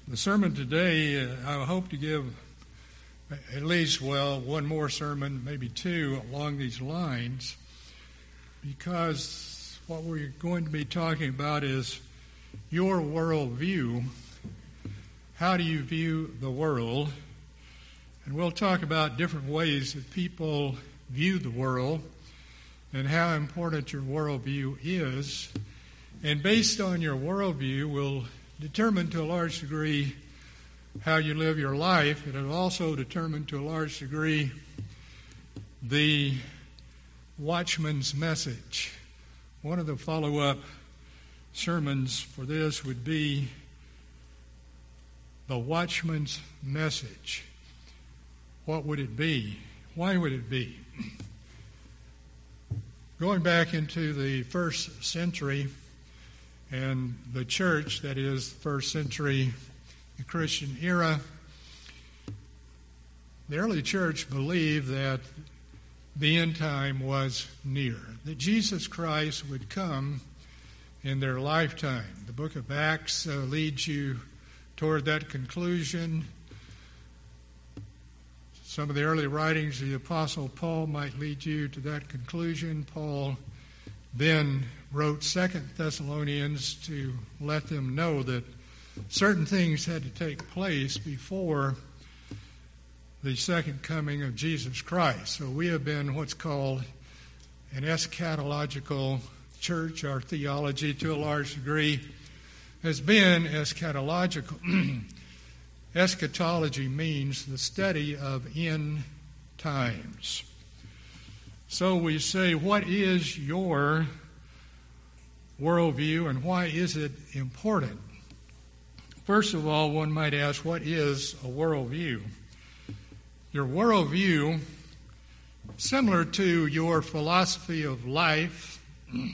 The sermon today, I hope to give at least, one more sermon, maybe two, along these lines, because what we're going to be talking about is your worldview. How do you view the world? And we'll talk about different ways that people view the world and how important your worldview is. And based on your worldview will determine to a large degree how you live your life. It will also determine to a large degree the watchman's message. One of the follow-up sermons for this would be the watchman's message. What would it be? Why would it be? Going back into the first century, and the church, that is, the first century, the Christian era, the early church believed that the end time was near, that Jesus Christ would come in their lifetime. The book of Acts leads you toward that conclusion. Some of the early writings of the Apostle Paul might lead you to that conclusion. Paul then wrote 2 Thessalonians to let them know that certain things had to take place before the second coming of Jesus Christ. So we have been what's called an eschatological church. Our theology, to a large degree, has been eschatological. Eschatology means the study of end times. So we say, what is your worldview and why is it important? First of all, one might ask, what is a worldview? Your worldview, similar to your philosophy of life,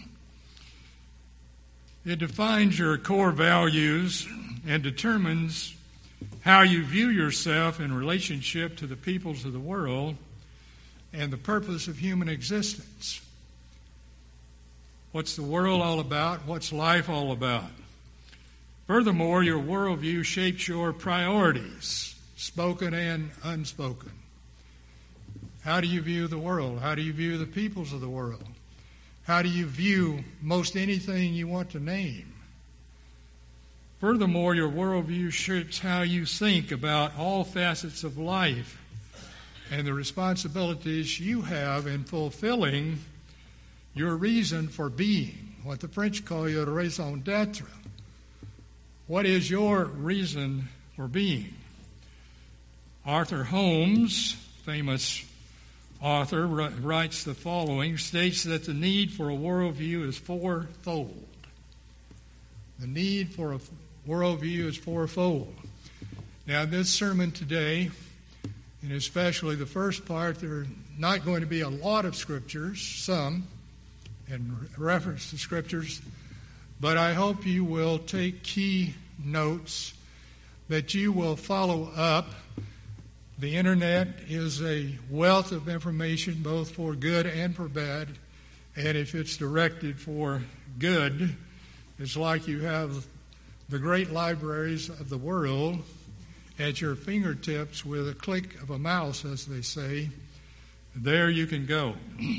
it defines your core values and determines how you view yourself in relationship to the peoples of the world and the purpose of human existence. What's the world all about? What's life all about? Furthermore, your worldview shapes your priorities, spoken and unspoken. How do you view the world? How do you view the peoples of the world? How do you view most anything you want to name? Furthermore, your worldview shapes how you think about all facets of life and the responsibilities you have in fulfilling your reason for being, what the French call your raison d'être. What is your reason for being? Arthur Holmes, famous author, writes the following, states that the need for a worldview is fourfold. The need for a worldview is fourfold. Now, this sermon today, and especially the first part, there are not going to be a lot of scriptures, some, in reference to scriptures, but I hope you will take key notes, that you will follow up. The internet is a wealth of information, both for good and for bad, and if it's directed for good, it's like you have the great libraries of the world at your fingertips with a click of a mouse, as they say. There you can go.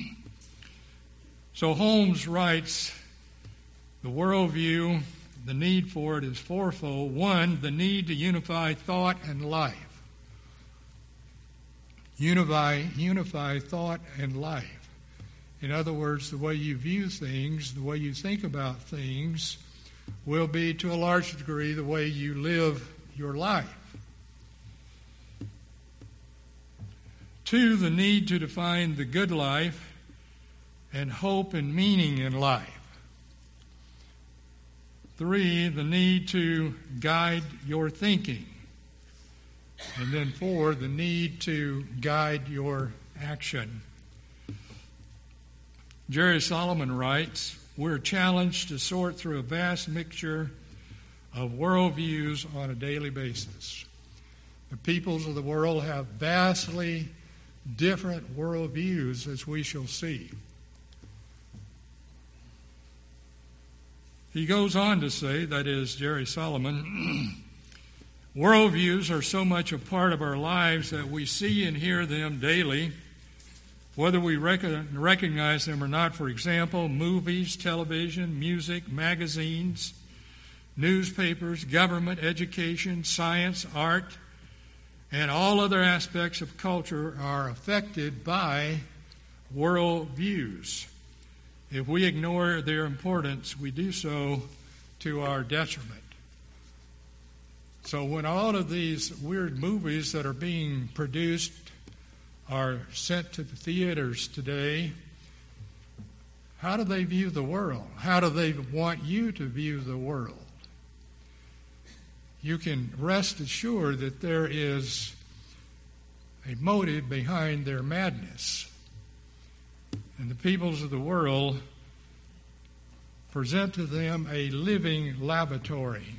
So Holmes writes, the worldview, the need for it is fourfold. One, the need to unify thought and life. Unify thought and life. In other words, the way you view things, the way you think about things, will be to a large degree the way you live your life. Two, the need to define the good life and hope and meaning in life. Three, the need to guide your thinking. And then four, the need to guide your action. Jerry Solomon writes, we're challenged to sort through a vast mixture of worldviews on a daily basis. The peoples of the world have vastly different worldviews, as we shall see. He goes on to say, that is Jerry Solomon, Worldviews are so much a part of our lives that we see and hear them daily, whether we recognize them or not. For example, movies, television, music, magazines, newspapers, government, education, science, art, and all other aspects of culture are affected by worldviews. If we ignore their importance, we do so to our detriment. So when all of these weird movies that are being produced are sent to the theaters today, how do they view the world? How do they want you to view the world? You can rest assured that there is a motive behind their madness. And the peoples of the world present to them a living laboratory.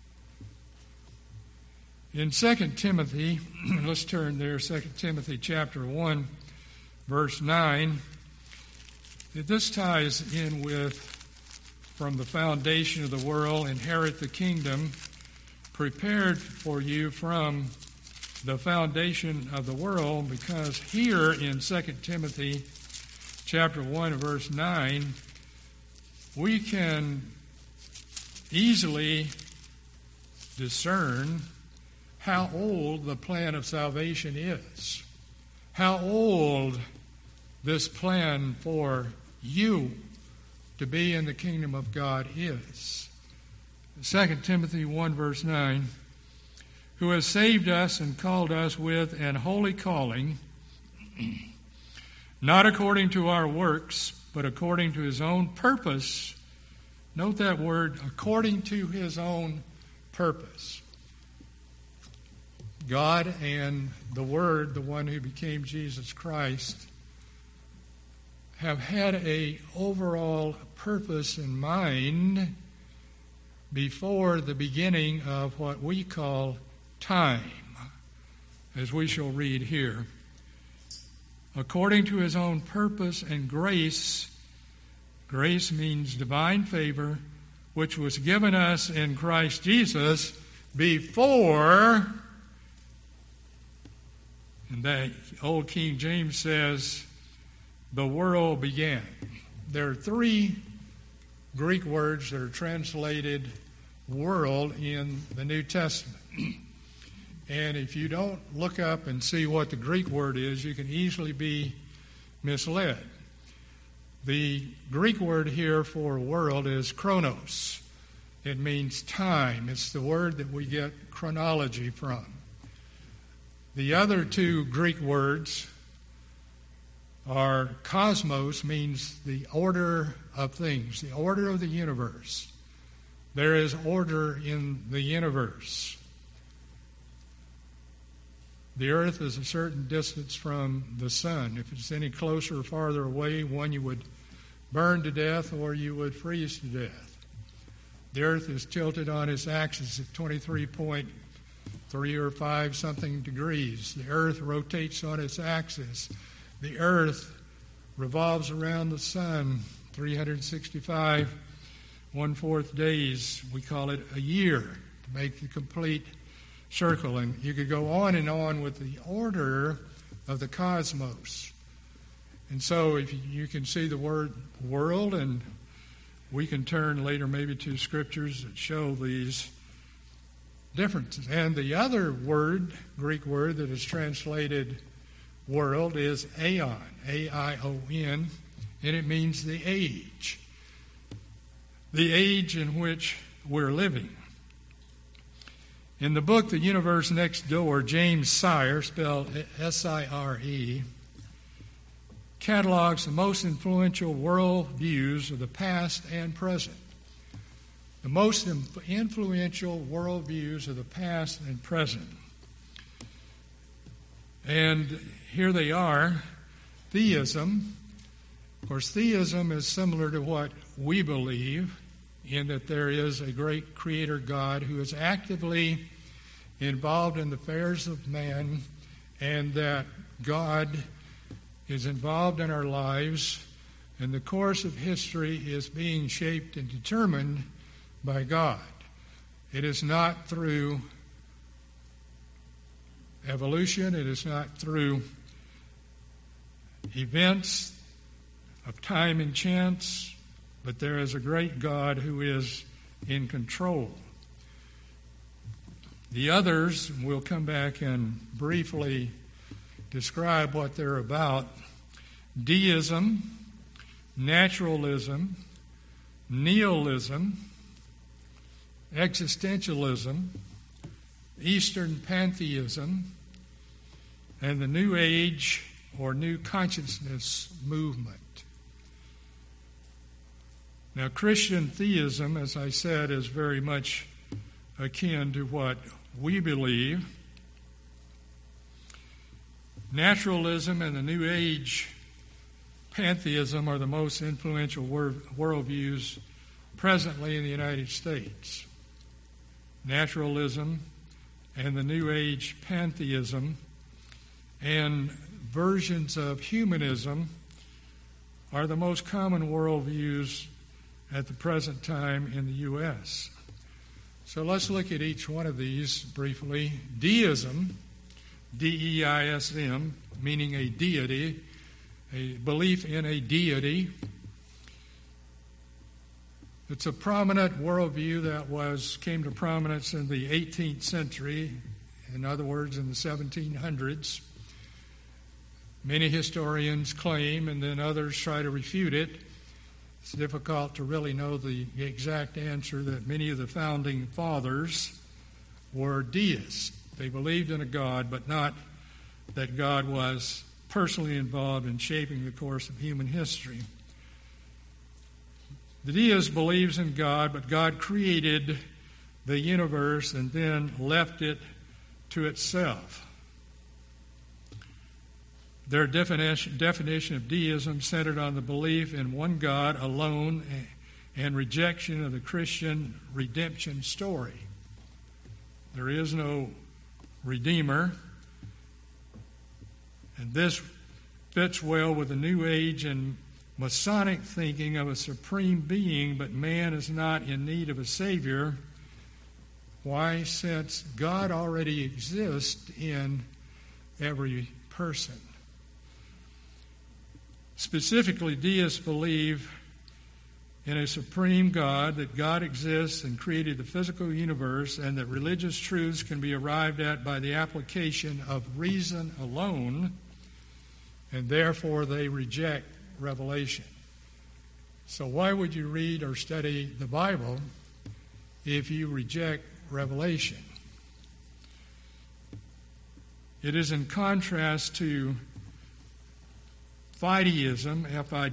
In 2 Timothy, let's turn there, 2 Timothy chapter 1, verse 9. This ties in with, from the foundation of the world, inherit the kingdom, prepared for you from the foundation of the world, because here in 2 Timothy chapter 1, verse 9, we can easily discern how old the plan of salvation is, how old this plan for you to be in the kingdom of God is. 2 Timothy 1 verse 9, who has saved us and called us with an holy calling, not according to our works, but according to his own purpose. Note that word, according to his own purpose. God and the Word, the one who became Jesus Christ, have had an overall purpose in mind before the beginning of what we call time, as we shall read here. According to his own purpose and grace, grace means divine favor, which was given us in Christ Jesus before. And that old King James says, the world began. There are three Greek words that are translated world in the New Testament. And if you don't look up and see what the Greek word is, you can easily be misled. The Greek word here for world is chronos. It means time. It's the word that we get chronology from. The other two Greek words are cosmos, means the order of things, the order of the universe. There is order in the universe. The earth is a certain distance from the sun. If it's any closer or farther away, one you would burn to death or you would freeze to death. The earth is tilted on its axis at 23.3 or 5 something degrees. The earth rotates on its axis. The earth revolves around the sun 365 1/4 days. We call it a year to make the complete circle. And you could go on and on with the order of the cosmos. And so if you can see the word world, and we can turn later maybe to scriptures that show these differences. And the other word, Greek word that is translated world, is aeon, A-I-O-N, and it means the age in which we're living. In the book The Universe Next Door, James Sire, spelled S-I-R-E, catalogs the most influential world views of the past and present. The most influential world views of the past and present. And here they are. Theism. Of course, theism is similar to what we believe, in that there is a great creator God who is actively involved in the affairs of man, and that God is involved in our lives, and the course of history is being shaped and determined by God. It is not through evolution. It is not through events of time and chance, but there is a great God who is in control. The others, we'll come back and briefly describe what they're about. Deism, naturalism, nihilism, existentialism, Eastern pantheism, and the New Age or New Consciousness movement. Now, Christian theism, as I said, is very much akin to what we believe. Naturalism and the New Age pantheism are the most influential worldviews presently in the United States. Naturalism and the New Age pantheism and versions of humanism are the most common worldviews at the present time in the U.S. So let's look at each one of these briefly. Deism, D-E-I-S-M, meaning a deity, a belief in a deity. It's a prominent worldview that came to prominence in the 18th century, in other words, in the 1700s. Many historians claim, and then others try to refute it. It's difficult to really know the exact answer, that many of the founding fathers were deists. They believed in a God, but not that God was personally involved in shaping the course of human history. The deist believes in God, but God created the universe and then left it to itself. Their definition of deism centered on the belief in one God alone and rejection of the Christian redemption story. There is no Redeemer, and this fits well with the New Age and Masonic thinking of a supreme being, but man is not in need of a Savior. Why? Since God already exists in every person. Specifically, deists believe in a supreme God, that God exists and created the physical universe, and that religious truths can be arrived at by the application of reason alone, and therefore they reject revelation. So why would you read or study the Bible if you reject revelation? It is in contrast to Fideism,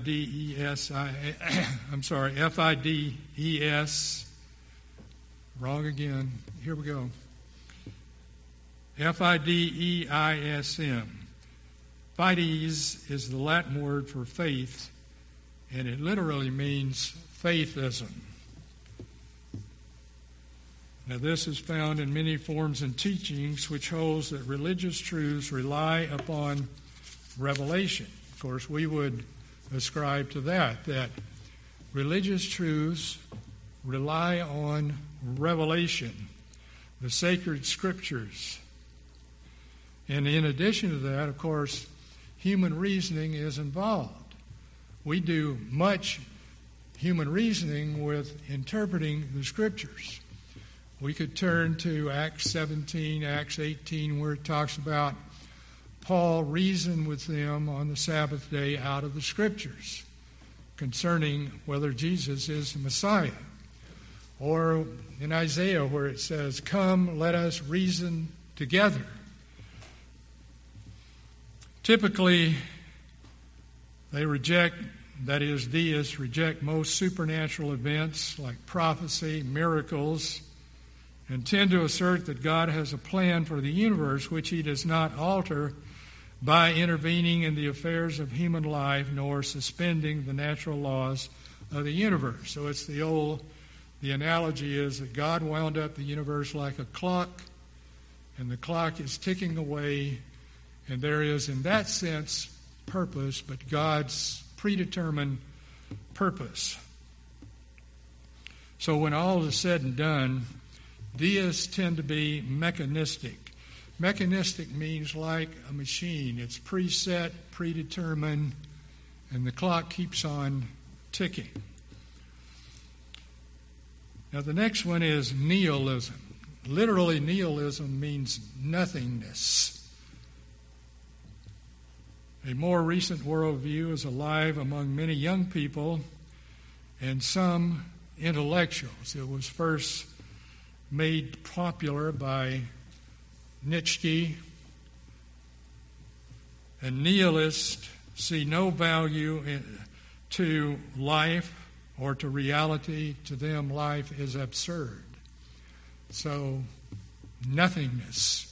F-I-D-E-S, wrong again, here we go, F-I-D-E-I-S-M. Fides is the Latin word for faith, and it literally means faithism. Now, this is found in many forms and teachings, which holds that religious truths rely upon revelation. Of course, we would ascribe to that religious truths rely on revelation, the sacred scriptures. And in addition to that, of course, human reasoning is involved. We do much human reasoning with interpreting the scriptures. We could turn to Acts 17, Acts 18, where it talks about Paul reasoned with them on the Sabbath day out of the scriptures concerning whether Jesus is the Messiah. Or in Isaiah where it says, "Come, let us reason together." Typically, they reject, that is, deists reject most supernatural events like prophecy, miracles, and tend to assert that God has a plan for the universe which he does not alter by intervening in the affairs of human life nor suspending the natural laws of the universe. So it's the analogy is that God wound up the universe like a clock, and the clock is ticking away, and there is, in that sense, purpose, but God's predetermined purpose. So when all is said and done, deists tend to be mechanistic. Mechanistic means like a machine. It's preset, predetermined, and the clock keeps on ticking. Now the next one is nihilism. Literally, nihilism means nothingness. A more recent worldview is alive among many young people and some intellectuals. It was first made popular by Nietzsche. And nihilists see no value to life or to reality. To them, life is absurd. So, nothingness.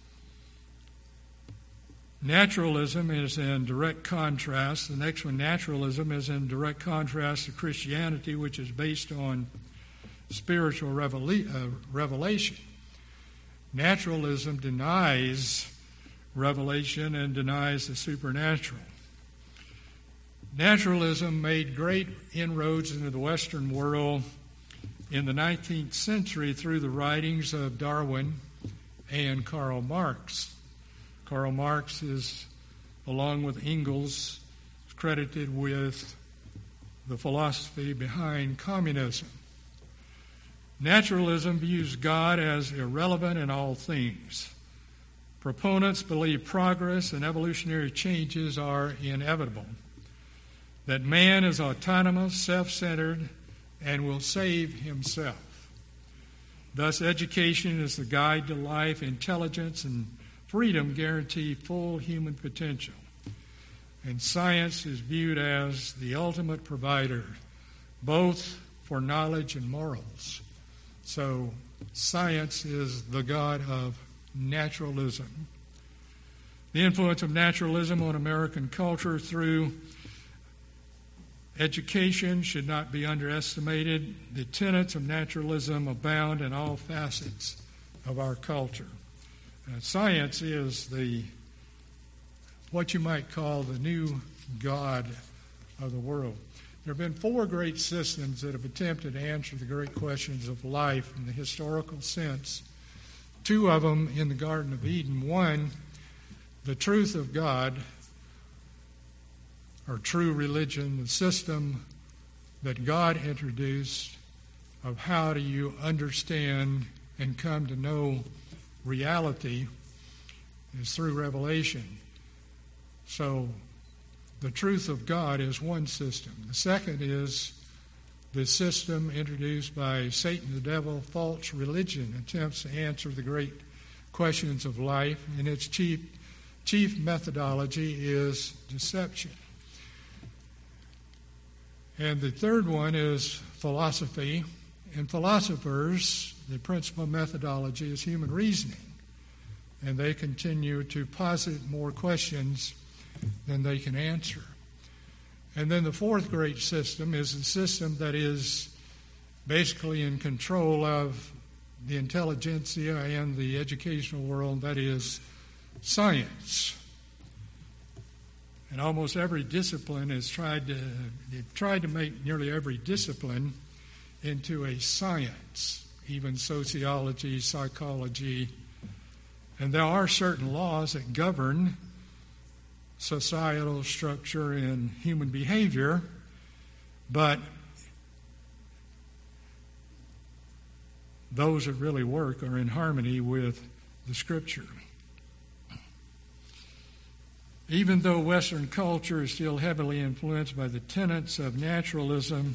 Naturalism is in direct contrast. The next one, naturalism, is in direct contrast to Christianity, which is based on spiritual revelation. Naturalism denies revelation and denies the supernatural. Naturalism made great inroads into the Western world in the 19th century through the writings of Darwin and Karl Marx. Karl Marx is, along with Engels, credited with the philosophy behind communism. Naturalism views God as irrelevant in all things. Proponents believe progress and evolutionary changes are inevitable, that man is autonomous, self-centered, and will save himself. Thus, education is the guide to life. Intelligence and freedom guarantee full human potential. And science is viewed as the ultimate provider, both for knowledge and morals. So, science is the god of naturalism. The influence of naturalism on American culture through education should not be underestimated. The tenets of naturalism abound in all facets of our culture. Science is what you might call the new god of the world. There have been 4 great systems that have attempted to answer the great questions of life in the historical sense. 2 of them in the Garden of Eden. 1, the truth of God, or true religion, the system that God introduced of how do you understand and come to know reality is through revelation. So the truth of God is one system. The second is the system introduced by Satan, the devil, false religion, attempts to answer the great questions of life, and its chief methodology is deception. And the third one is philosophy. And philosophers, the principal methodology is human reasoning. And they continue to posit more questions than they can answer. And then the fourth great system is the system that is basically in control of the intelligentsia and the educational world, that is science. And almost every discipline has tried to make nearly every discipline into a science, even sociology, psychology. And there are certain laws that govern societal structure and human behavior, but those that really work are in harmony with the Scripture. Even though Western culture is still heavily influenced by the tenets of naturalism,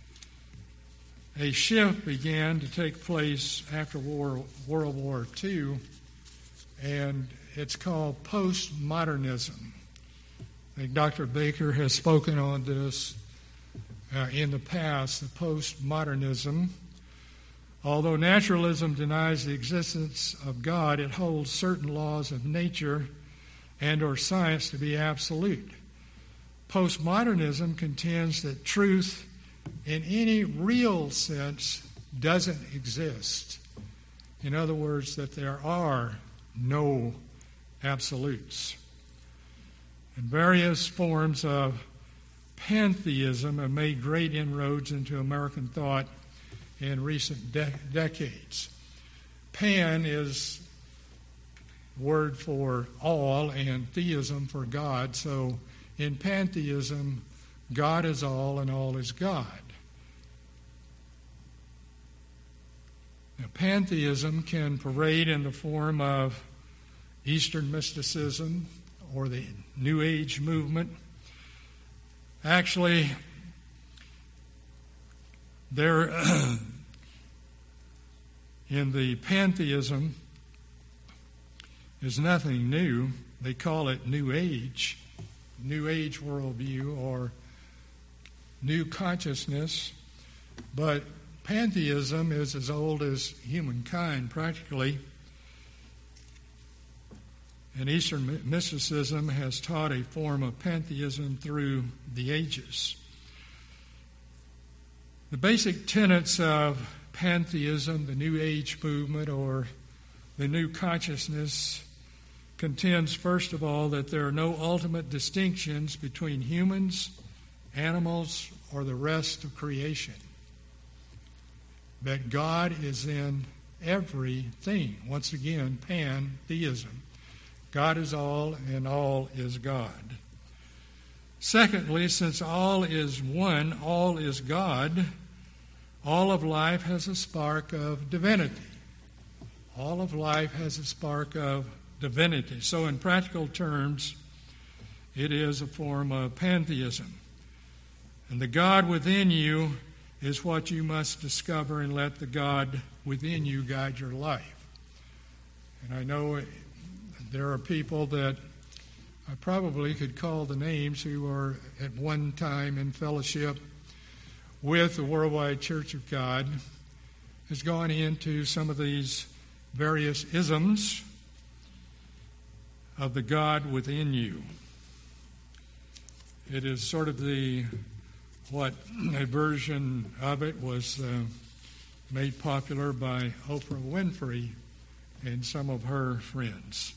a shift began to take place after World War II, and it's called postmodernism. I think Dr. Baker has spoken on this in the past, the postmodernism. Although naturalism denies the existence of God, it holds certain laws of nature and or science to be absolute. Postmodernism contends that truth in any real sense doesn't exist. In other words, that there are no absolutes. And various forms of pantheism have made great inroads into American thought in recent decades. Pan is word for all and theism for God. So in pantheism, God is all and all is God. Now, pantheism can parade in the form of Eastern mysticism or the New Age movement. Actually, there in the pantheism is nothing new. They call it New Age worldview or new consciousness. But pantheism is as old as humankind, practically. And Eastern mysticism has taught a form of pantheism through the ages. The basic tenets of pantheism, the New Age movement, or the new consciousness, contends, first of all, that there are no ultimate distinctions between humans, animals, or the rest of creation. That God is in everything. Once again, pantheism. God is all and all is God. Secondly, since all is one, all is God, all of life has a spark of divinity. All of life has a spark of divinity. So in practical terms, it is a form of pantheism. And the God within you is what you must discover and let the God within you guide your life. And I know there are people that I probably could call the names who were at one time in fellowship with the Worldwide Church of God, has gone into some of these various isms of the God within you. It is sort of what a version of it was made popular by Oprah Winfrey and some of her friends.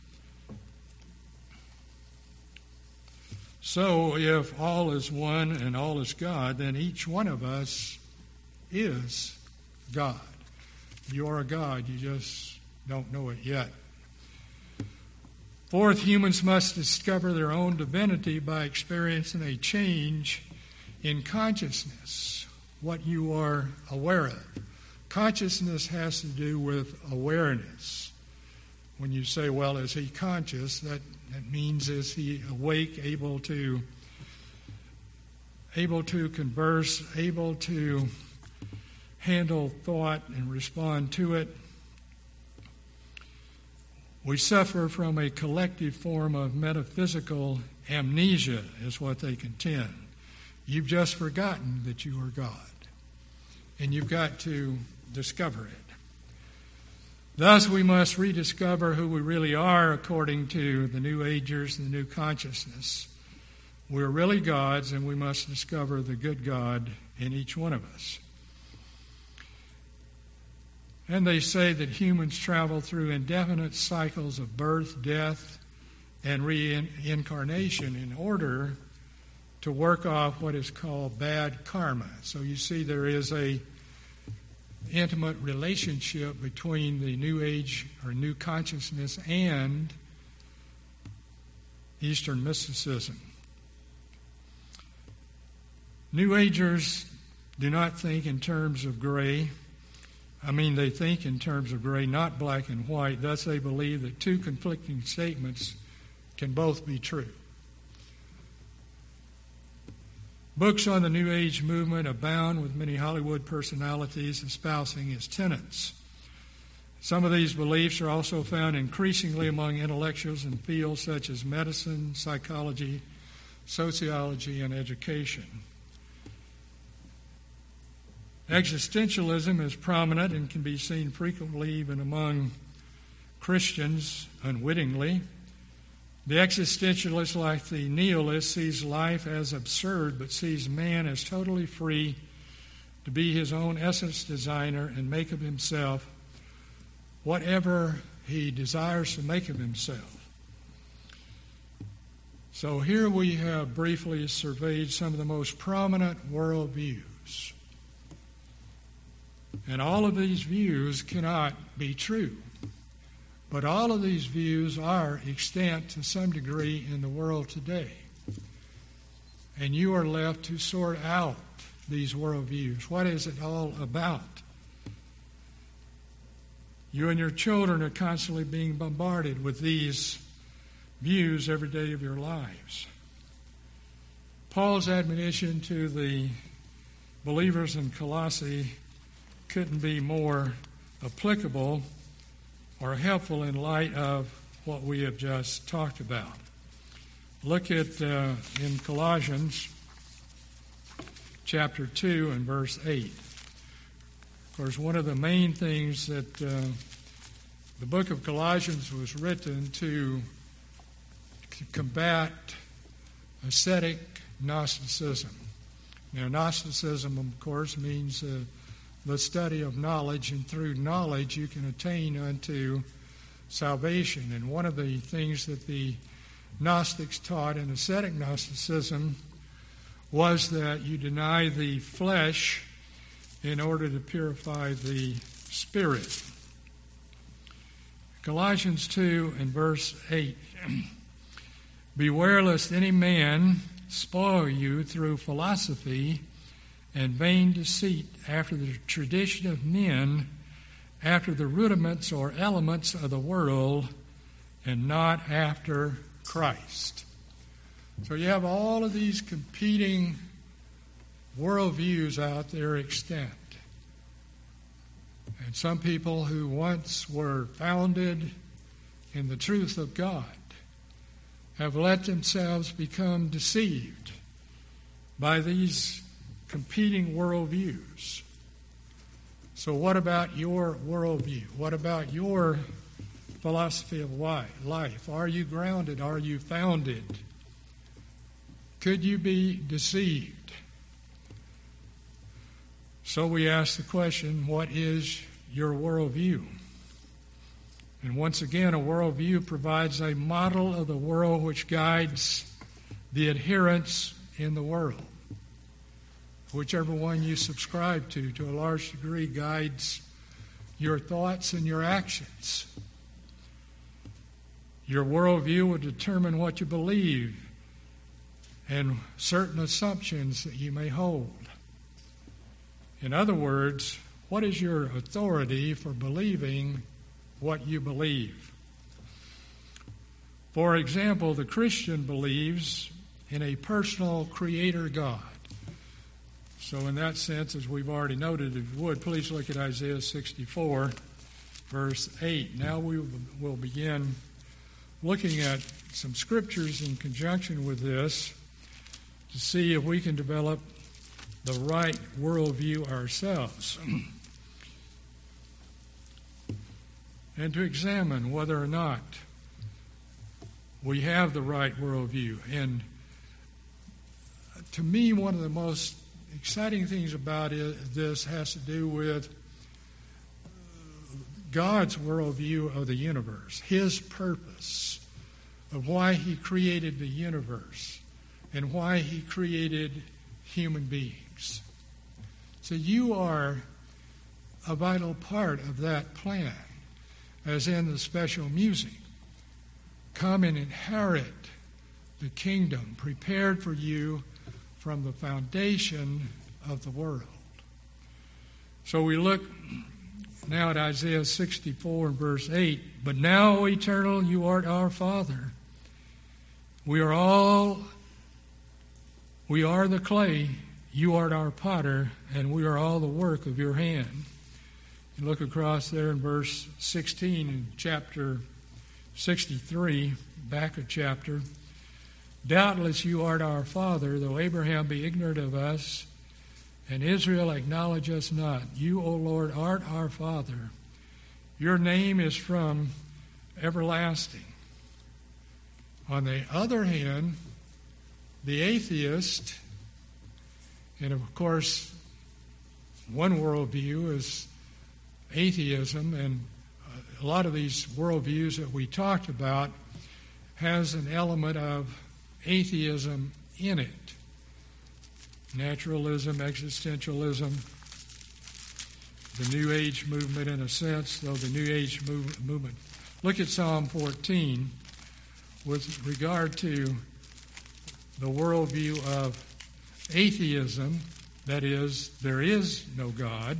So if all is one and all is God, then each one of us is God. You are a God, you just don't know it yet. Fourth, humans must discover their own divinity by experiencing a change in consciousness, what you are aware of. Consciousness has to do with awareness. When you say, well, is he conscious, that means is he awake, able to converse, able to handle thought and respond to it. We suffer from a collective form of metaphysical amnesia, is what they contend. You've just forgotten that you are God, and you've got to discover it. Thus, we must rediscover who we really are according to the New Agers and the New Consciousness. We're really God's, and we must discover the good God in each one of us. And they say that humans travel through indefinite cycles of birth, death, and reincarnation in order to work off what is called bad karma. So you see there is a intimate relationship between the New Age or New Consciousness and Eastern mysticism. New Agers do not think in terms of gray. They think in terms of gray, not black and white. Thus, they believe that two conflicting statements can both be true. Books on the New Age movement abound with many Hollywood personalities espousing its tenets. Some of these beliefs are also found increasingly among intellectuals in fields such as medicine, psychology, sociology, and education. Existentialism is prominent and can be seen frequently even among Christians unwittingly. The existentialist, like the nihilist, sees life as absurd, but sees man as totally free to be his own essence designer and make of himself whatever he desires to make of himself. So here we have briefly surveyed some of the most prominent worldviews. And all of these views cannot be true. But all of these views are extant to some degree in the world today. And you are left to sort out these worldviews. What is it all about? You and your children are constantly being bombarded with these views every day of your lives. Paul's admonition to the believers in Colossae couldn't be more applicable or helpful in light of what we have just talked about. Look at in Colossians chapter 2 and verse 8. Of course, one of the main things that the book of Colossians was written to combat ascetic Gnosticism. Now, Gnosticism, of course, means the study of knowledge, and through knowledge you can attain unto salvation. And one of the things that the Gnostics taught in ascetic Gnosticism was that you deny the flesh in order to purify the spirit. Colossians 2 and verse 8. Beware lest any man spoil you through philosophy and vain deceit after the tradition of men, after the rudiments or elements of the world, and not after Christ. So you have all of these competing worldviews out there extant. And some people who once were founded in the truth of God have let themselves become deceived by these competing worldviews. So what about your worldview? What about your philosophy of life? Are you grounded? Are you founded? Could you be deceived? So we ask the question, what is your worldview? And once again, a worldview provides a model of the world which guides the adherents in the world. Whichever one you subscribe to a large degree, guides your thoughts and your actions. Your worldview will determine what you believe and certain assumptions that you may hold. In other words, what is your authority for believing what you believe? For example, the Christian believes in a personal creator God. So in that sense, as we've already noted, if you would, please look at Isaiah 64, verse 8. Now we will begin looking at some scriptures in conjunction with this to see if we can develop the right worldview ourselves and to examine whether or not we have the right worldview. And to me, one of the most exciting things about this has to do with God's worldview of the universe, His purpose of why He created the universe and why He created human beings. So you are a vital part of that plan, as in the special music. Come and inherit the kingdom prepared for you from the foundation of the world. So we look now at Isaiah 64 and verse 8. But now, O eternal, you art our Father. We are the clay, you art our potter, and we are all the work of your hand. You look across there in verse 16 in chapter 63, back a chapter. Doubtless you art our father, though Abraham be ignorant of us, and Israel acknowledge us not. You, O Lord, art our Father. Your name is from everlasting. On the other hand, the atheist, and of course, one worldview is atheism, and a lot of these worldviews that we talked about has an element of atheism in it. Naturalism, existentialism, the New Age movement in a sense, though the New Age movement Look at Psalm 14 with regard to the worldview of atheism, that is, there is no God.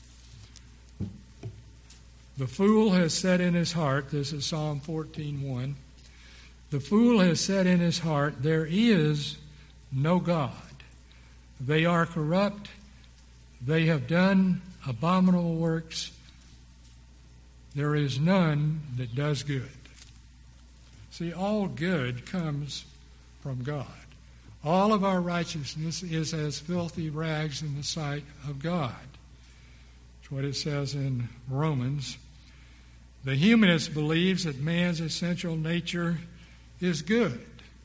The fool has said in his heart, this is Psalm 14:1, the fool has said in his heart, there is no God. They are corrupt. They have done abominable works. There is none that does good. See, all good comes from God. All of our righteousness is as filthy rags in the sight of God. That's what it says in Romans. The humanist believes that man's essential nature is good.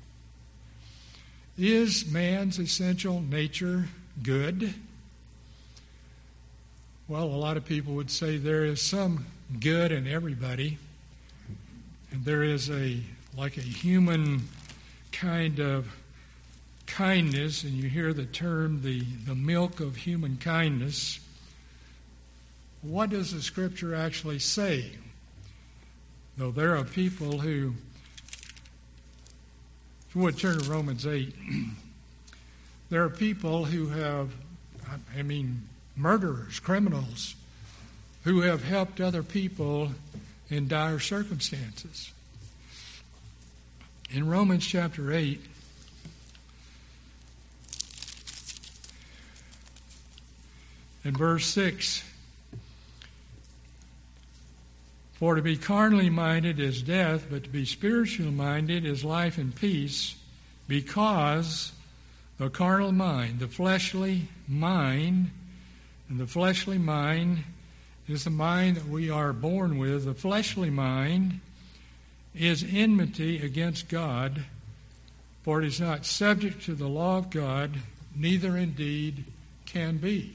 Is man's essential nature good? Well, a lot of people would say there is some good in everybody, and there is a human kind of kindness, and you hear the term the milk of human kindness. What does the Scripture actually say? Though there are people who, if you would turn to Romans 8, there are people who have, murderers, criminals, who have helped other people in dire circumstances. In Romans chapter 8, in verse 6, for to be carnally minded is death, but to be spiritually minded is life and peace, because the carnal mind, the fleshly mind, and the fleshly mind is the mind that we are born with. The fleshly mind is enmity against God, for it is not subject to the law of God, neither indeed can be.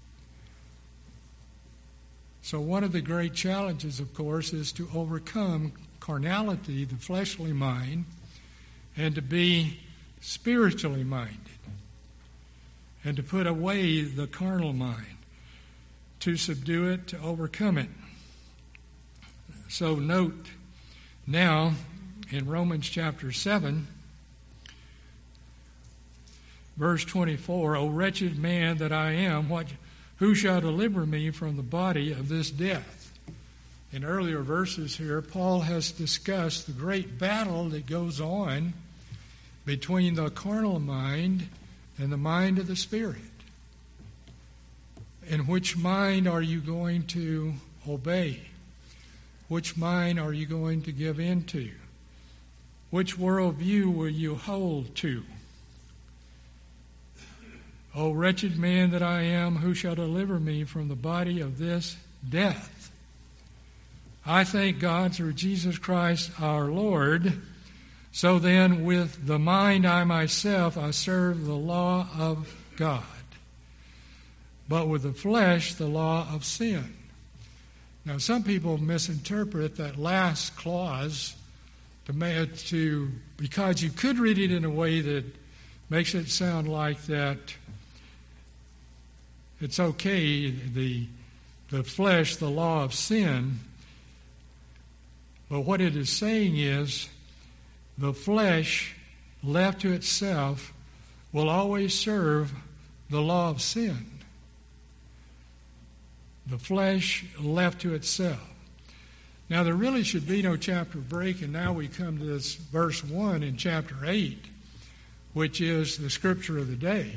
So one of the great challenges, of course, is to overcome carnality, the fleshly mind, and to be spiritually minded, and to put away the carnal mind, to subdue it, to overcome it. So note now in Romans chapter 7, verse 24, O wretched man that I am, who shall deliver me from the body of this death? In earlier verses here, Paul has discussed the great battle that goes on between the carnal mind and the mind of the Spirit. And which mind are you going to obey? Which mind are you going to give in to? Which worldview will you hold to? O wretched man that I am, who shall deliver me from the body of this death? I thank God through Jesus Christ our Lord. So then, with the mind I myself, I serve the law of God, but with the flesh, the law of sin. Now, some people misinterpret that last clause because you could read it in a way that makes it sound like that it's okay, the flesh, the law of sin. But what it is saying is the flesh, left to itself, will always serve the law of sin. The flesh left to itself. Now, there really should be no chapter break, and now we come to this verse 1 in chapter 8, which is the scripture of the day.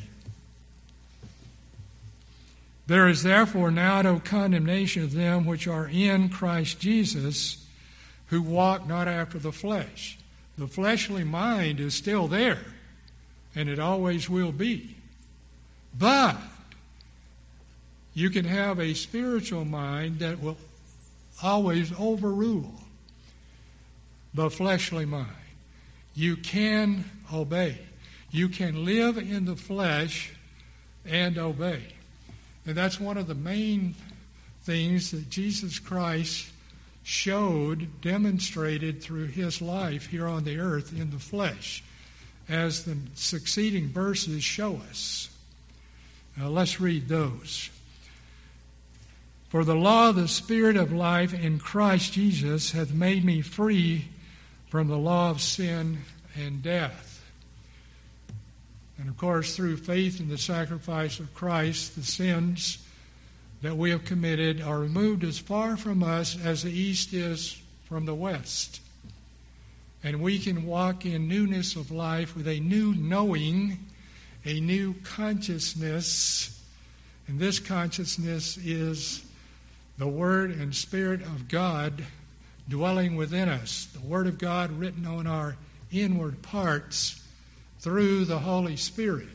There is therefore now no condemnation of them which are in Christ Jesus, who walk not after the flesh. The fleshly mind is still there, and it always will be. But you can have a spiritual mind that will always overrule the fleshly mind. You can obey. You can live in the flesh and obey. And that's one of the main things that Jesus Christ showed, demonstrated through his life here on the earth in the flesh, as the succeeding verses show us. Now let's read those. For the law of the Spirit of life in Christ Jesus hath made me free from the law of sin and death. And of course, through faith in the sacrifice of Christ, the sins that we have committed are removed as far from us as the east is from the west. And we can walk in newness of life with a new knowing, a new consciousness. And this consciousness is the Word and Spirit of God dwelling within us. The Word of God written on our inward parts through the Holy Spirit.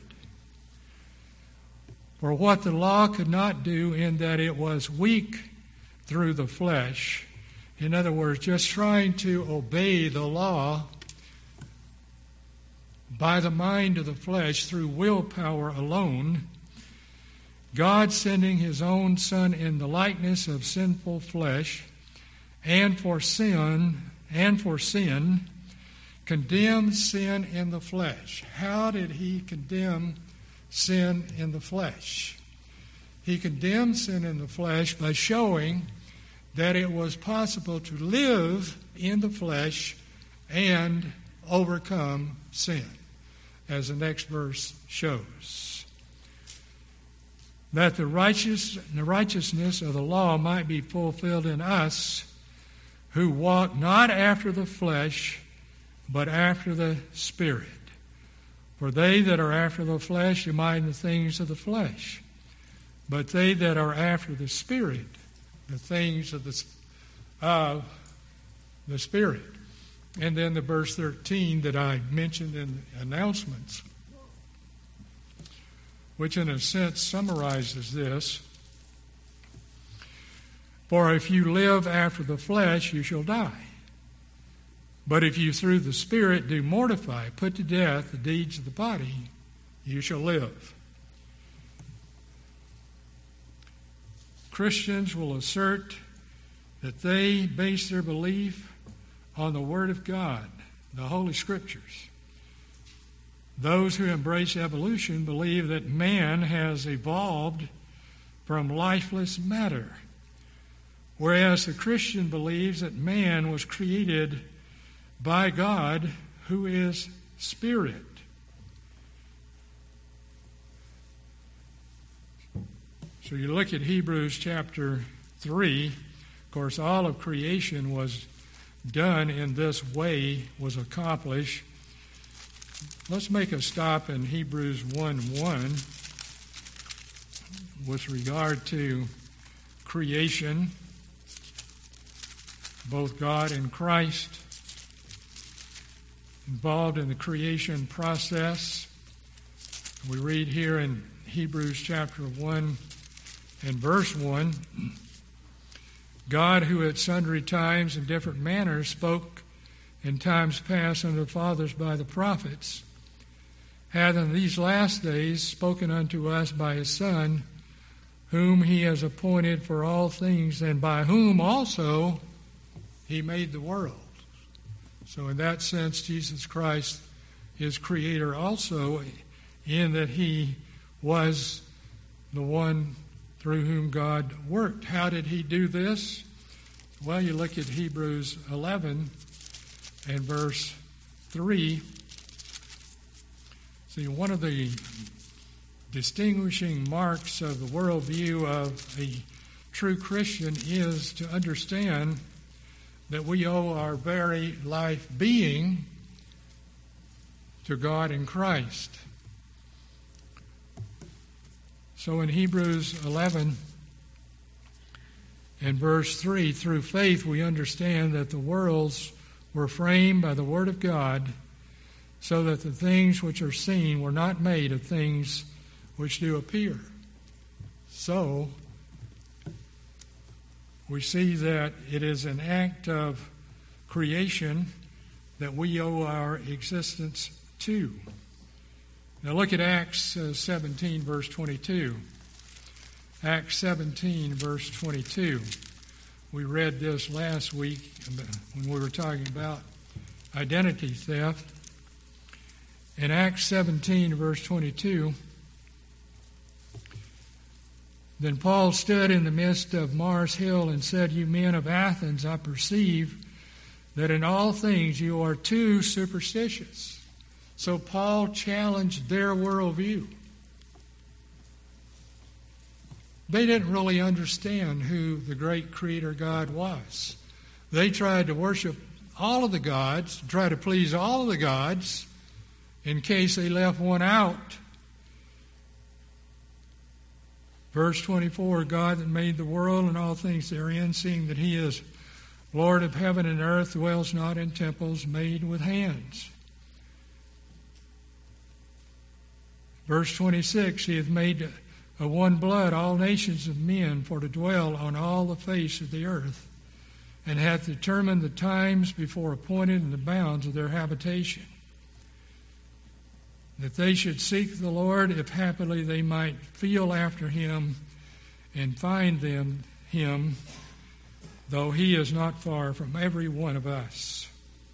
For what the law could not do in that it was weak through the flesh, in other words, just trying to obey the law by the mind of the flesh through willpower alone, God sending His own Son in the likeness of sinful flesh, and for sin, condemned sin in the flesh. How did He condemn sin in the flesh? He condemned sin in the flesh by showing that it was possible to live in the flesh and overcome sin, as the next verse shows. That the righteousness of the law might be fulfilled in us, who walk not after the flesh, but after the Spirit. For they that are after the flesh do mind the things of the flesh, but they that are after the Spirit, the things of the Spirit. And then the verse 13 that I mentioned in the announcements, which in a sense summarizes this. For if you live after the flesh, you shall die. But if you through the Spirit do mortify, put to death the deeds of the body, you shall live. Christians will assert that they base their belief on the Word of God, the Holy Scriptures. Those who embrace evolution believe that man has evolved from lifeless matter, whereas the Christian believes that man was created by God, who is Spirit. So you look at Hebrews chapter 3, of course, all of creation was done in this way, was accomplished. Let's make a stop in Hebrews 1:1 with regard to creation, both God and Christ involved in the creation process. We read here in Hebrews chapter 1 and verse 1, God, who at sundry times and different manners spoke in times past unto the fathers by the prophets, hath in these last days spoken unto us by His Son, whom He has appointed for all things, and by whom also He made the world. So in that sense, Jesus Christ is Creator also, in that He was the one through whom God worked. How did He do this? Well, you look at Hebrews 11 and verse 3. See, one of the distinguishing marks of the worldview of a true Christian is to understand that we owe our very life being to God in Christ. So in Hebrews 11 and verse 3, through faith we understand that the worlds were framed by the Word of God, so that the things which are seen were not made of things which do appear. So we see that it is an act of creation that we owe our existence to. Now look at Acts 17, verse 22. Acts 17, verse 22. We read this last week when we were talking about identity theft. In Acts 17, verse 22, Then Paul stood in the midst of Mars Hill and said, "You men of Athens, I perceive that in all things you are too superstitious." So Paul challenged their worldview. They didn't really understand who the great Creator God was. They tried to worship all of the gods, try to please all of the gods, in case they left one out. Verse 24, God that made the world and all things therein, seeing that he is Lord of heaven and earth, dwells not in temples made with hands. Verse 26, he hath made of one blood all nations of men for to dwell on all the face of the earth, and hath determined the times before appointed and the bounds of their habitation, that they should seek the Lord, if happily they might feel after him and find him, though he is not far from every one of us.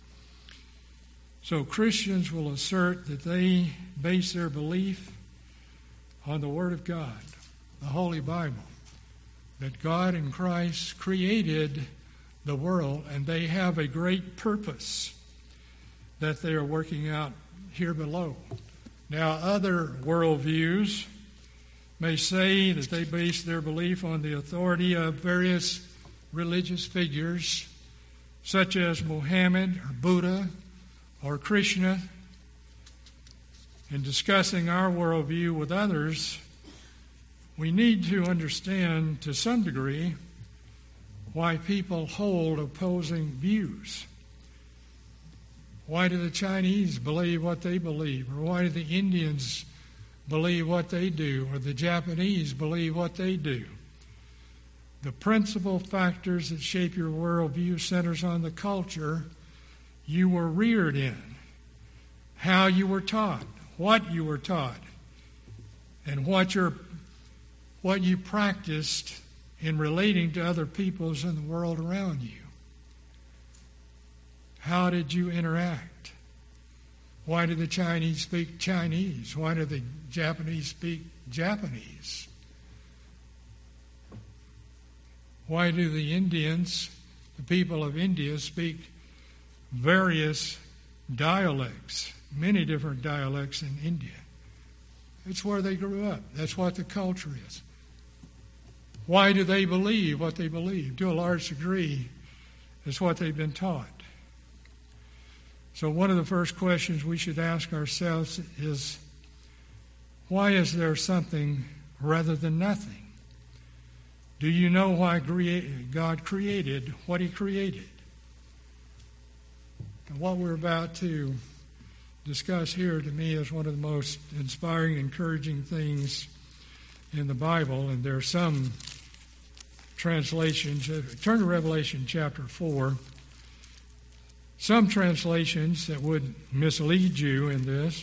So Christians will assert that they base their belief on the Word of God, the Holy Bible, that God in Christ created the world, and they have a great purpose that they are working out here below. Now, other worldviews may say that they base their belief on the authority of various religious figures, such as Muhammad or Buddha or Krishna. In discussing our worldview with others, we need to understand to some degree why people hold opposing views. Why do the Chinese believe what they believe? Or why do the Indians believe what they do? Or the Japanese believe what they do? The principal factors that shape your worldview centers on the culture you were reared in, how you were taught, what you were taught, and what you practiced in relating to other peoples in the world around you. How did you interact? Why do the Chinese speak Chinese? Why do the Japanese speak Japanese? Why do the Indians, the people of India, speak various dialects, many different dialects in India? It's where they grew up. That's what the culture is. Why do they believe what they believe? To a large degree, it's what they've been taught. So one of the first questions we should ask ourselves is, why is there something rather than nothing? Do you know why God created what he created? And what we're about to discuss here, to me, is one of the most inspiring, encouraging things in the Bible. And there are some translations. Turn to Revelation chapter 4. Some translations that would mislead you in this.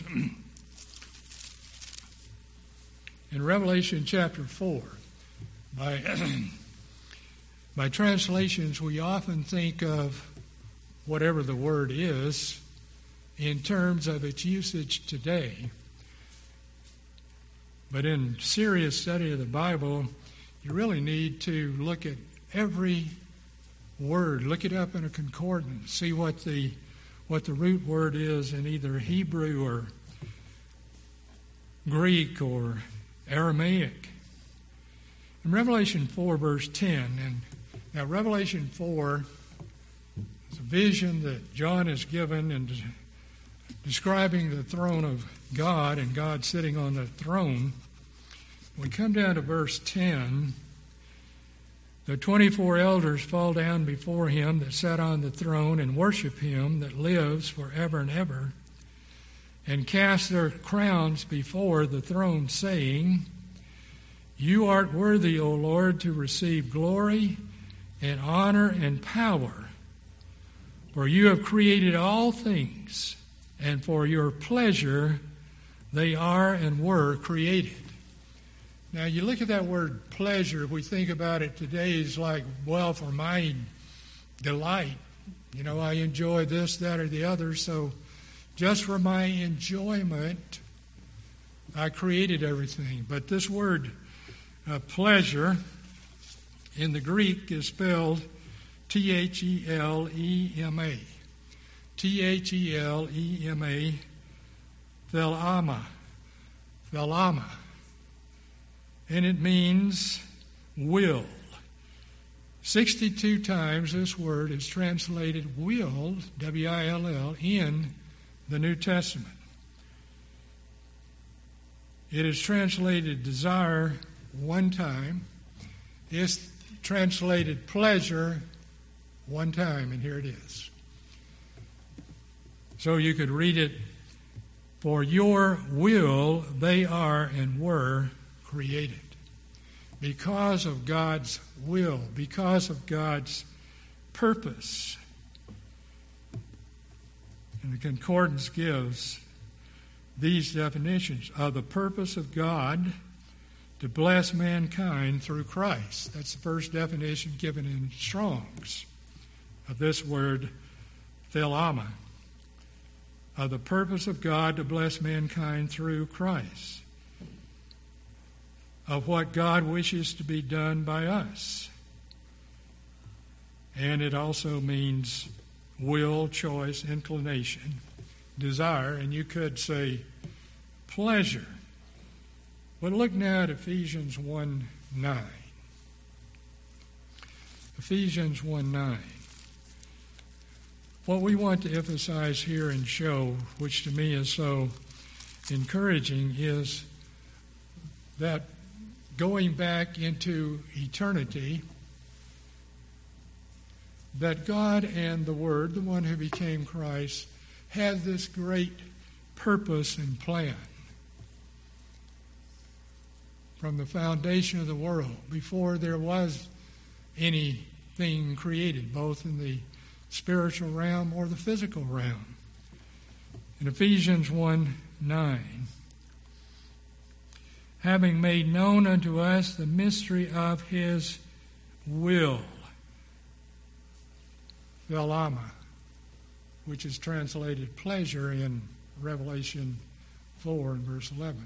In Revelation chapter 4, by translations, we often think of whatever the word is in terms of its usage today. But in serious study of the Bible, you really need to look at every word. Look it up in a concordance. See what the root word is in either Hebrew or Greek or Aramaic. In Revelation 4, verse 10, and now Revelation 4 is a vision that John is given and describing the throne of God and God sitting on the throne. We come down to verse 10. The 24 elders fall down before him that sat on the throne and worship him that lives forever and ever, and cast their crowns before the throne, saying, You art worthy, O Lord, to receive glory and honor and power, for you have created all things, and for your pleasure they are and were created. Now, you look at that word pleasure, if we think about it today, is like, well, for my delight. You know, I enjoy this, that, or the other, so just for my enjoyment, I created everything. But this word Pleasure in the Greek is spelled T-H-E-L-E-M-A. T-H-E-L-E-M-A, thelama. Thelama. And it means will. 62 times this word is translated will, W-I-L-L, in the New Testament. It is translated desire one time. It's translated pleasure one time, and here it is. So you could read it, for your will they are and were created. Because of God's will, because of God's purpose. And the concordance gives these definitions of the purpose of God to bless mankind through Christ. That's the first definition given in Strong's of this word, thelama. Of the purpose of God to bless mankind through Christ. Of what God wishes to be done by us. And it also means will, choice, inclination, desire, and you could say pleasure. But look now at Ephesians 1:9. Ephesians 1:9. What we want to emphasize here and show, which to me is so encouraging, is that going back into eternity, that God and the Word, the one who became Christ, had this great purpose and plan from the foundation of the world, before there was anything created, both in the spiritual realm or the physical realm. In Ephesians 1:9, having made known unto us the mystery of his will, thelama, which is translated pleasure in Revelation 4 and verse 11.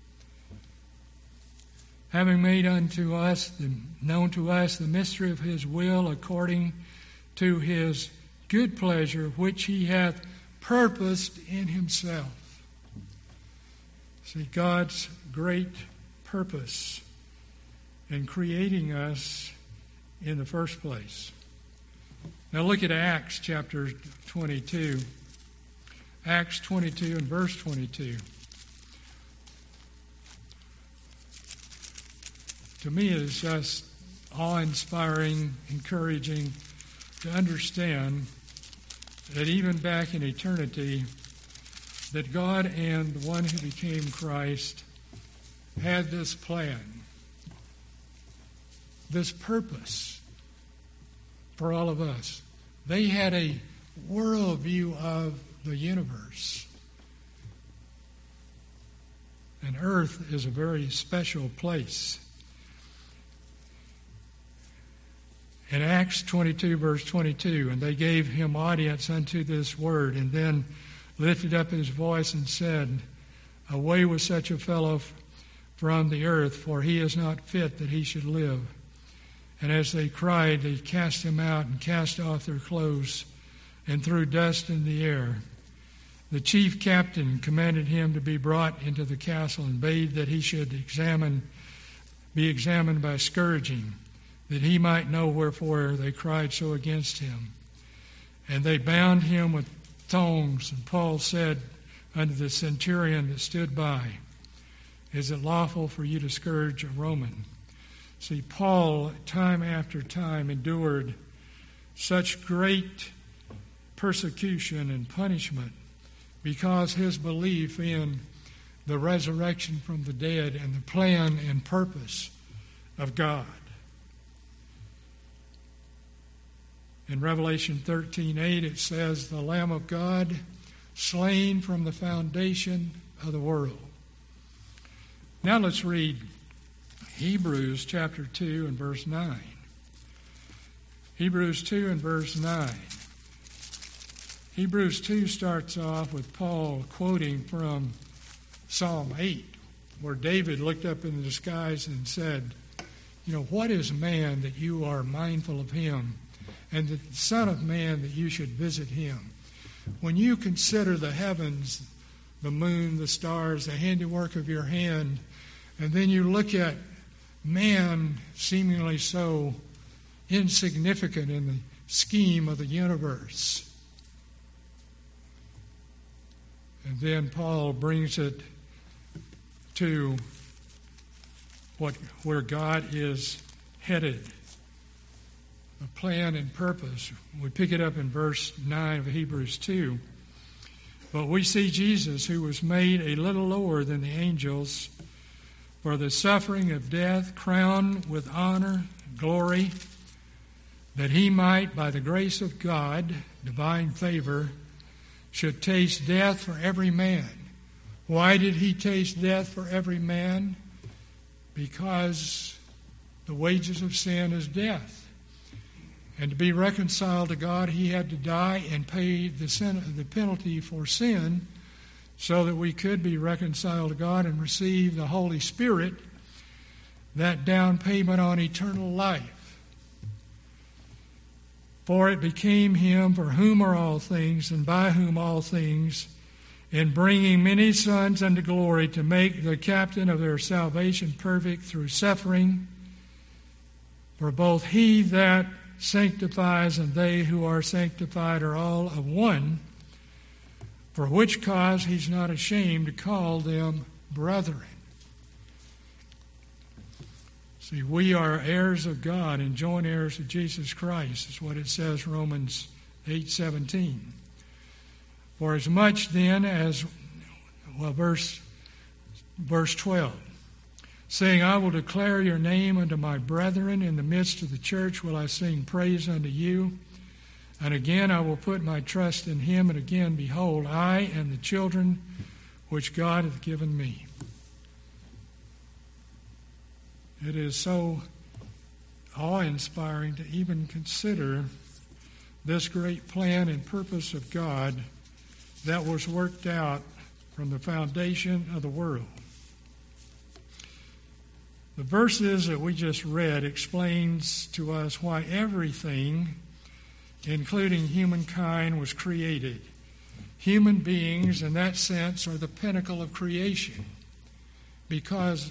Having made known to us the mystery of his will according to his good pleasure, which he hath purposed in himself. See, God's great purpose in creating us in the first place. Now look at Acts chapter 22. Acts 22 and verse 22. To me, it is just awe-inspiring, encouraging to understand that even back in eternity, that God and the one who became Christ had this plan, this purpose for all of us. They had a worldview of the universe. And earth is a very special place. In Acts 22, verse 22, and they gave him audience unto this word, and then lifted up his voice and said, away with such a fellow from the earth, for he is not fit that he should live. And as they cried, they cast him out and cast off their clothes and threw dust in the air. The chief captain commanded him to be brought into the castle and bade that he should be examined by scourging, that he might know wherefore they cried so against him. And they bound him with thongs, and Paul said unto the centurion that stood by, is it lawful for you to scourge a Roman? See, Paul, time after time, endured such great persecution and punishment because his belief in the resurrection from the dead and the plan and purpose of God. In Revelation 13:8, it says, the Lamb of God, slain from the foundation of the world. Now let's read Hebrews chapter 2 and verse 9. Hebrews 2 and verse 9. Hebrews 2 starts off with Paul quoting from Psalm 8, where David looked up in the skies and said, what is man that you are mindful of him, and the Son of Man that you should visit him? When you consider the heavens, the moon, the stars, the handiwork of your hand, and then you look at man seemingly so insignificant in the scheme of the universe. And then Paul brings it to where God is headed, a plan and purpose. We pick it up in verse 9 of Hebrews 2. But we see Jesus, who was made a little lower than the angels, for the suffering of death, crowned with honor, glory, that he might, by the grace of God, divine favor, should taste death for every man. Why did he taste death for every man? Because the wages of sin is death. And to be reconciled to God, he had to die and pay the penalty for sin so that we could be reconciled to God and receive the Holy Spirit, that down payment on eternal life. For it became him for whom are all things and by whom all things, in bringing many sons unto glory, to make the captain of their salvation perfect through suffering. For both he that sanctifies and they who are sanctified are all of one, for which cause he's not ashamed to call them brethren. See, we are heirs of God and joint heirs of Jesus Christ, is what it says, Romans 8:17. For as much then as, verse 12, saying, I will declare your name unto my brethren, in the midst of the church will I sing praise unto you. And again I will put my trust in him, and again, behold, I and the children which God hath given me. It is so awe-inspiring to even consider this great plan and purpose of God that was worked out from the foundation of the world. The verses that we just read explains to us why everything, including humankind, was created. Human beings, in that sense, are the pinnacle of creation, because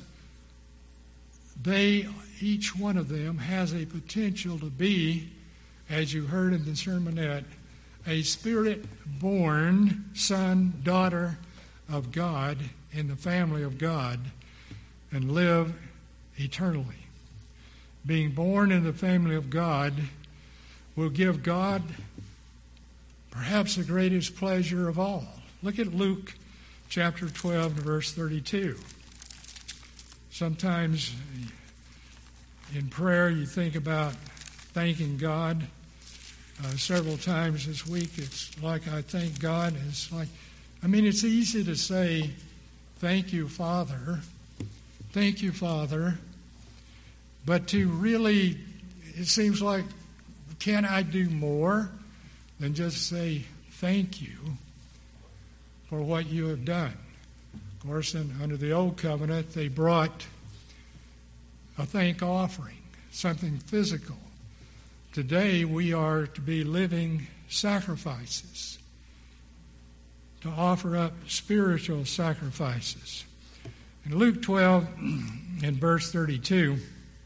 each one of them has a potential to be, as you heard in the sermonette, a spirit-born son, daughter of God in the family of God, and live eternally. Being born in the family of God will give God perhaps the greatest pleasure of all. Look at Luke chapter 12 and verse 32. Sometimes in prayer you think about thanking God. Several times this week it's like I thank God. It's easy to say, thank you, Father. Thank you, Father. But to really, it seems like, can I do more than just say thank you for what you have done? Of course, under the Old Covenant, they brought a thank offering, something physical. Today, we are to be living sacrifices, to offer up spiritual sacrifices. In Luke 12 and verse 32,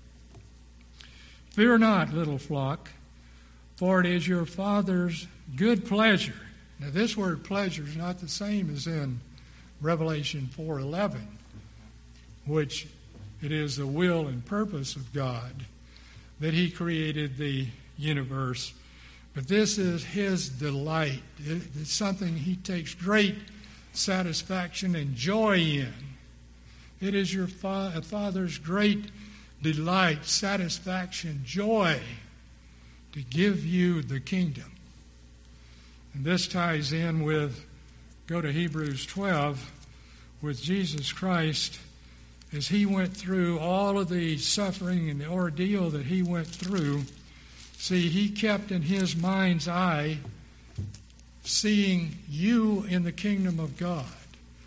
fear not, little flock, for it is your Father's good pleasure. Now, this word pleasure is not the same as in Revelation 4:11, which it is the will and purpose of God that he created the universe. But this is his delight. It's something he takes great satisfaction and joy in. It is your Father's great delight, satisfaction, joy to give you the kingdom. And this ties in with, go to Hebrews 12, with Jesus Christ. As he went through all of the suffering and the ordeal that he went through, see, he kept in his mind's eye seeing you in the kingdom of God,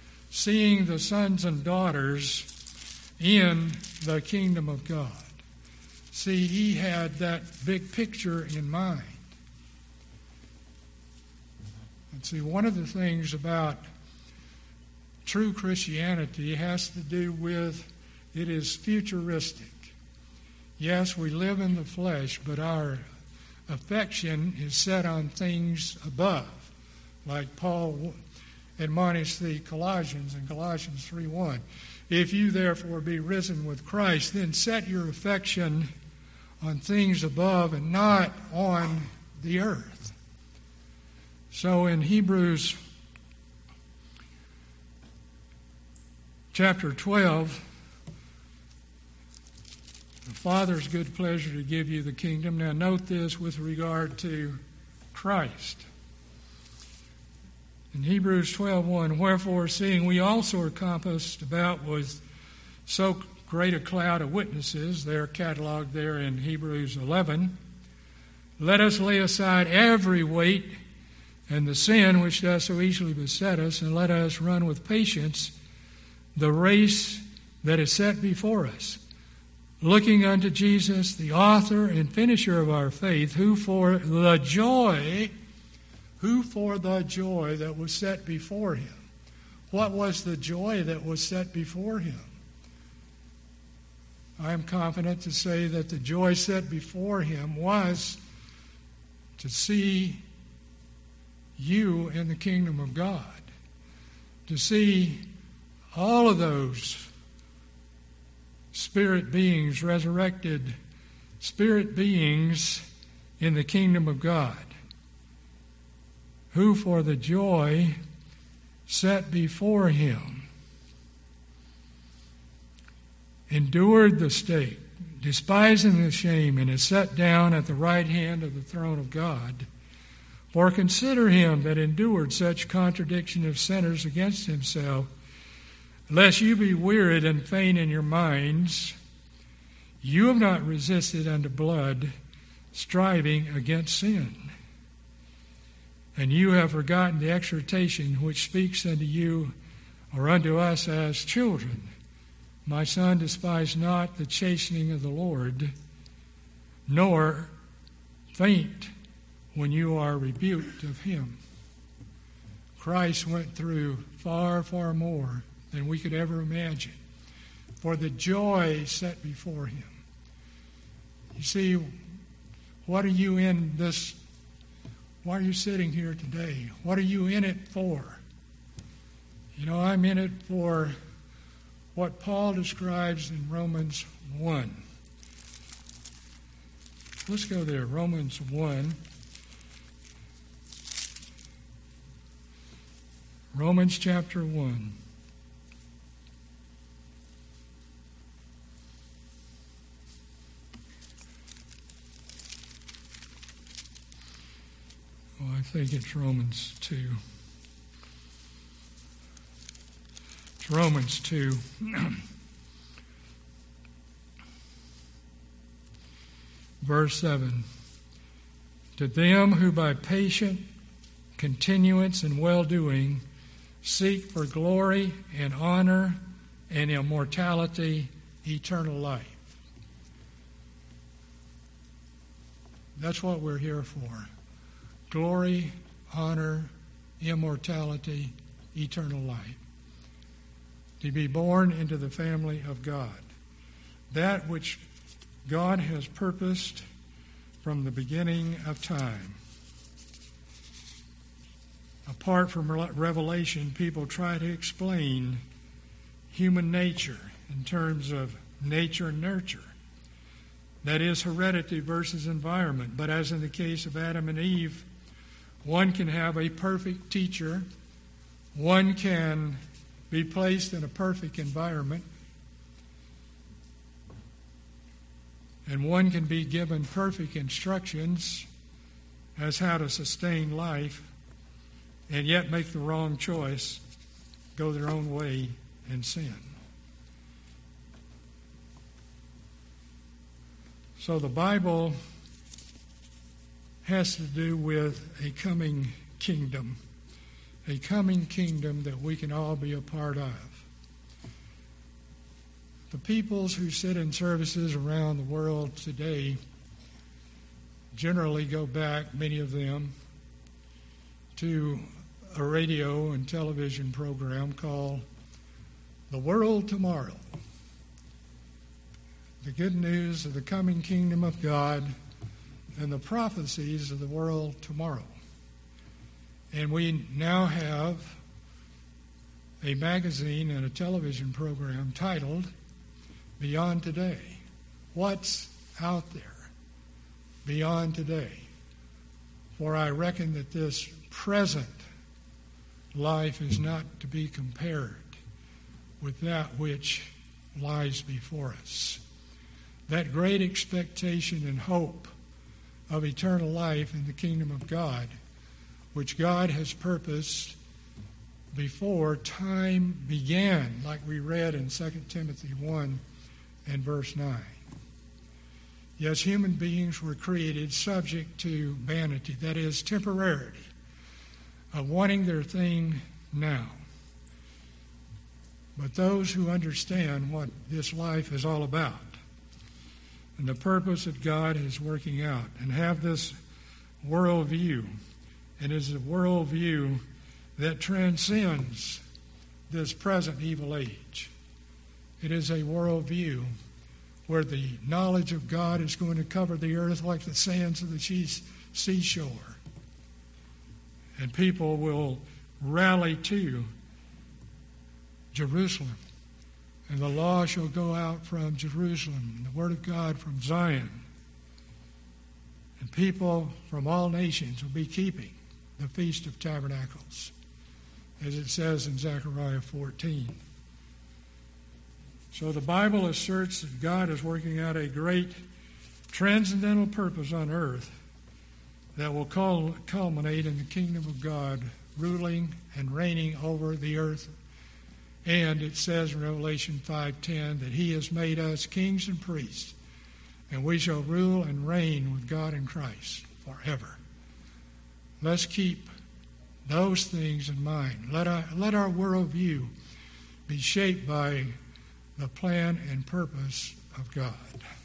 seeing the sons and daughters in the kingdom of God. See, he had that big picture in mind. And see, one of the things about true Christianity has to do with it is futuristic. Yes, we live in the flesh, but our affection is set on things above, like Paul admonished the Colossians in Colossians 3:1. If you therefore be risen with Christ, then set your affection on things above and not on the earth. So in Hebrews chapter 12, the Father's good pleasure to give you the kingdom. Now note this with regard to Christ. In Hebrews 12:1, wherefore, seeing we also are compassed about with so great a cloud of witnesses, they're cataloged there in Hebrews 11, let us lay aside every weight and the sin which does so easily beset us, and let us run with patience the race that is set before us, looking unto Jesus, the author and finisher of our faith, who for the joy that was set before him. What was the joy that was set before him? I am confident to say that the joy set before him was to see you in the kingdom of God, to see all of those spirit beings, resurrected spirit beings in the kingdom of God, who for the joy set before him endured the stake, despising the shame, and is set down at the right hand of the throne of God. For consider him that endured such contradiction of sinners against himself, lest you be wearied and faint in your minds. You have not resisted unto blood, striving against sin. And you have forgotten the exhortation which speaks unto you, or unto us as children. My son, despise not the chastening of the Lord, nor faint when you are rebuked of him. Christ went through far, far more than we could ever imagine for the joy set before him. You see, what are you in this? Why are you sitting here today? What are you in it for? You know, I'm in it for what Paul describes in Romans 1. Let's go there, Romans 1. Romans chapter 1. Oh, I think it's Romans 2. It's Romans 2. Verse 7. To them who by patient continuance and well-doing seek for glory and honor and immortality, eternal life. That's what we're here for. Glory, honor, immortality, eternal life. To be born into the family of God. That which God has purposed from the beginning of time. Apart from revelation, people try to explain human nature in terms of nature and nurture. That is, heredity versus environment. But as in the case of Adam and Eve, one can have a perfect teacher, one can be placed in a perfect environment, and one can be given perfect instructions as how to sustain life, and yet make the wrong choice, go their own way, and sin. So the Bible has to do with a coming kingdom that we can all be a part of. The peoples who sit in services around the world today generally go back, many of them, to a radio and television program called The World Tomorrow. The good news of the coming kingdom of God and the prophecies of the world tomorrow. And we now have a magazine and a television program titled Beyond Today. What's out there beyond today? For I reckon that this present life is not to be compared with that which lies before us. That great expectation and hope of eternal life in the kingdom of God, which God has purposed before time began, like we read in 2 Timothy 1 and verse 9. Yes, human beings were created subject to vanity, that is, temporarity, of wanting their thing now. But those who understand what this life is all about and the purpose that God is working out and have this worldview, and is a worldview that transcends this present evil age. It is a worldview where the knowledge of God is going to cover the earth like the sands of the seashore. And people will rally to Jerusalem. And the law shall go out from Jerusalem, and the word of God from Zion. And people from all nations will be keeping the Feast of Tabernacles, as it says in Zechariah 14. So the Bible asserts that God is working out a great transcendental purpose on earth that will culminate in the kingdom of God ruling and reigning over the earth. And it says in Revelation 5:10 that he has made us kings and priests, and we shall rule and reign with God in Christ forever. Let's keep those things in mind. Let our worldview be shaped by the plan and purpose of God.